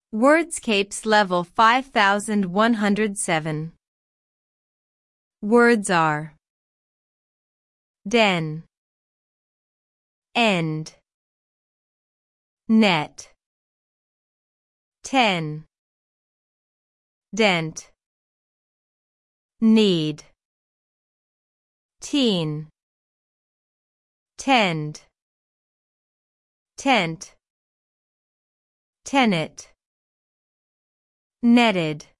Wordscapes level 5107. Words are den, end, net, ten, dent, need, teen, tend, tent, tenet, netted.